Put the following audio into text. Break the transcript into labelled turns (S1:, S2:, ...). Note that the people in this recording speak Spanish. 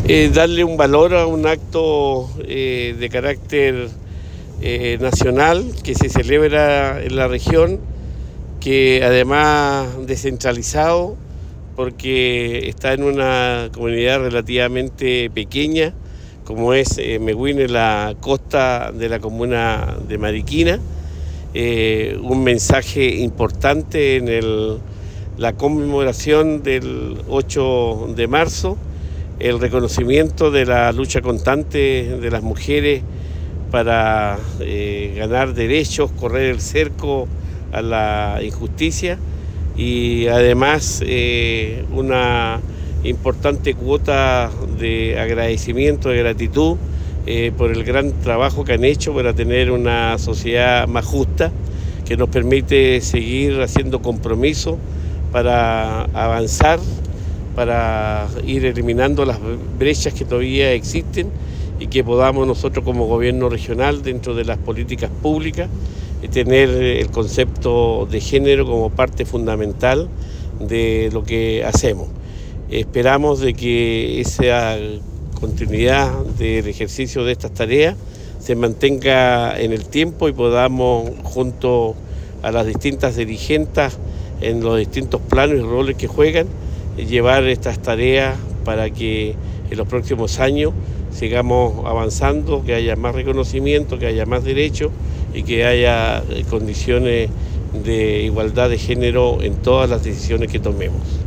S1: Darle un valor a un acto de carácter nacional que se celebra en la región, que además descentralizado, porque está en una comunidad relativamente pequeña, como es Mehuen, la costa de la comuna de Mariquina. Un mensaje importante en la conmemoración del 8 de marzo, el reconocimiento de la lucha constante de las mujeres para ganar derechos, correr el cerco a la injusticia y además una importante cuota de agradecimiento, de gratitud por el gran trabajo que han hecho para tener una sociedad más justa, que nos permite seguir haciendo compromisos para avanzar, para ir eliminando las brechas que todavía existen y que podamos nosotros como gobierno regional, dentro de las políticas públicas, tener el concepto de género como parte fundamental de lo que hacemos. Esperamos de que esa continuidad del ejercicio de estas tareas se mantenga en el tiempo y podamos, junto a las distintas dirigentes en los distintos planos y roles que juegan, llevar estas tareas para que en los próximos años sigamos avanzando, que haya más reconocimiento, que haya más derechos y que haya condiciones de igualdad de género en todas las decisiones que tomemos.